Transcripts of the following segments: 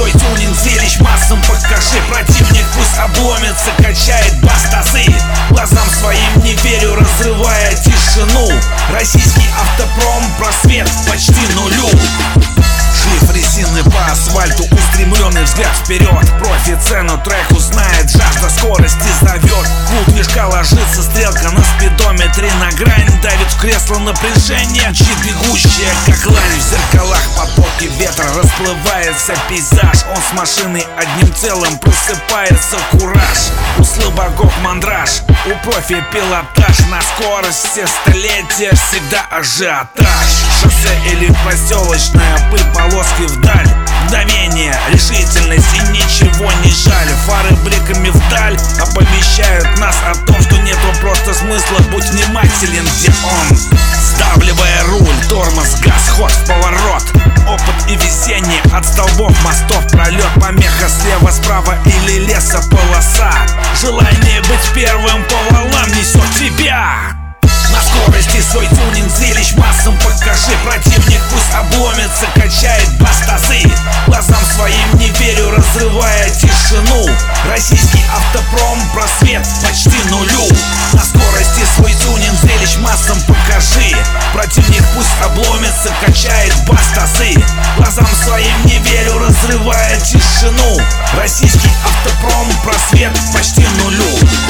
свой тюнинг, зрелищ массам покажи. Противник пусть обломится, качает бастазы. Глазам своим не верю, разрывая тишину. Российский автопром, просвет почти нулю. Шлиф резины по асфальту, устремленный взгляд вперед. Профи цену треку знает, жажда скорости зовет. Гул движка ложится, стрелка на спидометре на грань. Давит в кресло напряжение, чит бегущая, как лань. В зеркалах потоки ветра, расплывается пейзаж. Он с машиной одним целым, просыпается кураж. У слабаков мандраж, у профи пилотаж. На скорость все столетия, всегда ажиотаж. Шоссе или проселочная пыль, полоски вдаль. Мгновение, решительность и ничего не жаль. Фары бликами вдаль оповещают нас о том, что нету просто смысла. Будь внимателен, где он. Сдавливая руль, тормоз, газ, ход в поворот. Опыт и везение, от столбов, мостов пролет. Помеха слева, справа или лесополоса. Желание быть первым по волнам несет тебя. На скорости свой тюнинг, зрелищ массам покажи. Противник пусть обломится, качает бастазы. Глазам своим не верю, разрывая тишину. Российский автопром, просвет почти нулю. На скорости свой тюнинг, зрелищ массам покажи. Противник пусть обломится, качает бастазы. Глазам своим не верю, разрывая тишину. Российский автопром, просвет почти нулю.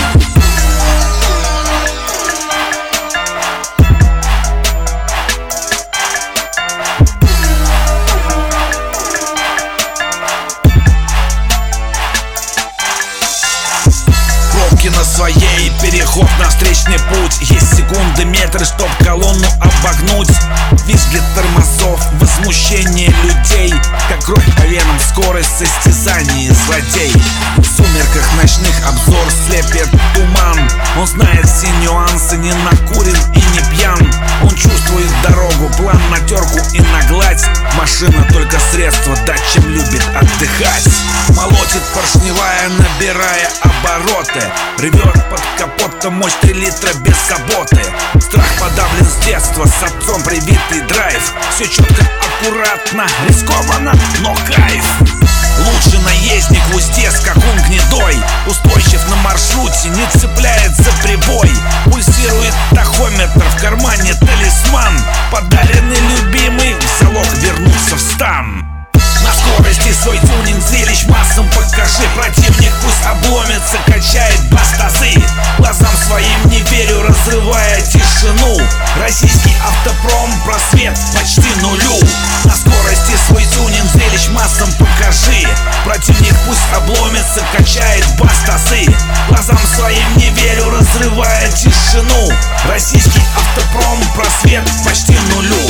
На своей, переход на встречный путь. Есть секунды, метры, чтоб колонну обогнуть. Визги тормозов, возмущение людей, как кровь по венам, скорость состязаний злодей. В сумерках ночных обзор слепит туман. Он знает все нюансы, не накурен и не пьян. Он чувствует дорогу, план на терку и на гладь. Машина только средство, дать чем любит отдыхать. Молотит поршневая, набирая обороты. Ревет под капотом мощь 3 литра без заботы. Страх подавлен с детства, с отцом привитый драйв. Все четко, аккуратно, рискованно, но кайф. Лучший наездник в узде, скакун гнедой. Устойчив на маршруте, не цепляет за прибой. Пульсирует тахометр, в кармане талисман. Подаренный любимый, в залог вернуться в стан. На скорости свой тюнинг, зрелищ массам покажи. Противник пусть обломится, качает бастазы. Глазам своим не верю, разрывая тишину. Российский автопром, просвет почти нулю. На скорости свой тюнинг, зрелищ массам покажи. Противник пусть обломится, качает бастазы. Глазам своим не верю, разрывая тишину. Российский автопром, просвет почти нулю.